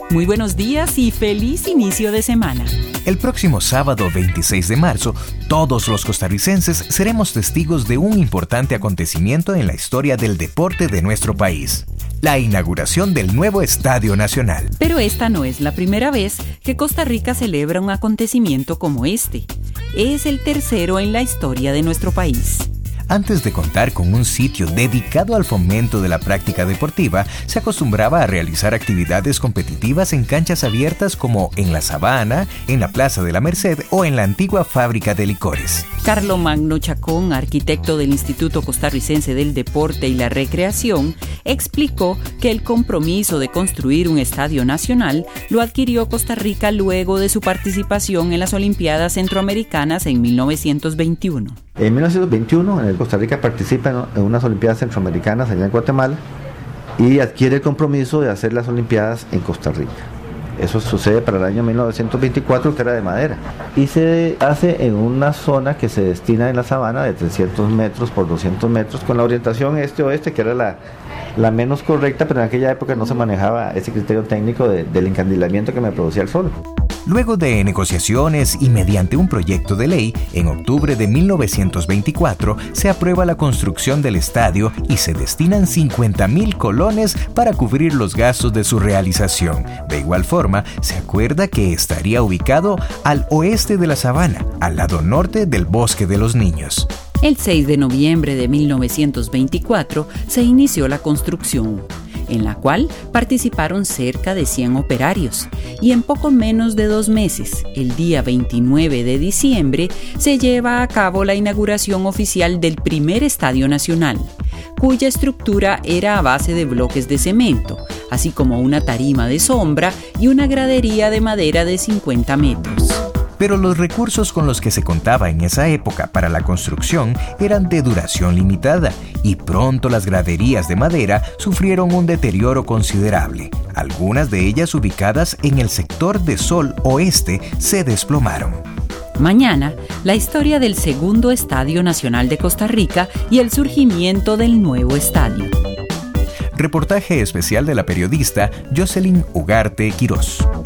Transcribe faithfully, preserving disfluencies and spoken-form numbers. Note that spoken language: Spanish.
Muy buenos días y feliz inicio de semana. El próximo sábado veintiséis de marzo, todos los costarricenses seremos testigos de un importante acontecimiento en la historia del deporte de nuestro país: la inauguración del nuevo Estadio Nacional. Pero esta no es la primera vez que Costa Rica celebra un acontecimiento como este. Es el tercero en la historia de nuestro país. Antes de contar con un sitio dedicado al fomento de la práctica deportiva, se acostumbraba a realizar actividades competitivas en canchas abiertas como en la Sabana, en la Plaza de la Merced o en la antigua fábrica de licores. Carlomagno Chacón, arquitecto del Instituto Costarricense del Deporte y la Recreación, explicó que el compromiso de construir un estadio nacional lo adquirió Costa Rica luego de su participación en las Olimpiadas Centroamericanas en mil novecientos veintiuno. En mil novecientos veintiuno, en el Costa Rica participa en unas Olimpiadas Centroamericanas allá en Guatemala y adquiere el compromiso de hacer las Olimpiadas en Costa Rica. Eso sucede para el año mil novecientos veinticuatro, que era de madera, y se hace en una zona que se destina en la sabana de trescientos metros por doscientos metros, con la orientación este-oeste, que era la, la menos correcta, pero en aquella época no se manejaba ese criterio técnico de, del encandilamiento que me producía el sol. Luego de negociaciones y mediante un proyecto de ley, en octubre de mil novecientos veinticuatro se aprueba la construcción del estadio y se destinan cincuenta mil colones para cubrir los gastos de su realización. De igual forma, se acuerda que estaría ubicado al oeste de la Sabana, al lado norte del Bosque de los Niños. El seis de noviembre de mil novecientos veinticuatro se inició la construcción, en la cual participaron cerca de cien operarios, y en poco menos de dos meses, el día veintinueve de diciembre, se lleva a cabo la inauguración oficial del primer Estadio Nacional, cuya estructura era a base de bloques de cemento, así como una tarima de sombra y una gradería de madera de cincuenta metros. Pero los recursos con los que se contaba en esa época para la construcción eran de duración limitada y pronto las graderías de madera sufrieron un deterioro considerable. Algunas de ellas, ubicadas en el sector de Sol Oeste, se desplomaron. Mañana, la historia del segundo Estadio Nacional de Costa Rica y el surgimiento del nuevo estadio. Reportaje especial de la periodista Jocelyn Ugarte Quirós.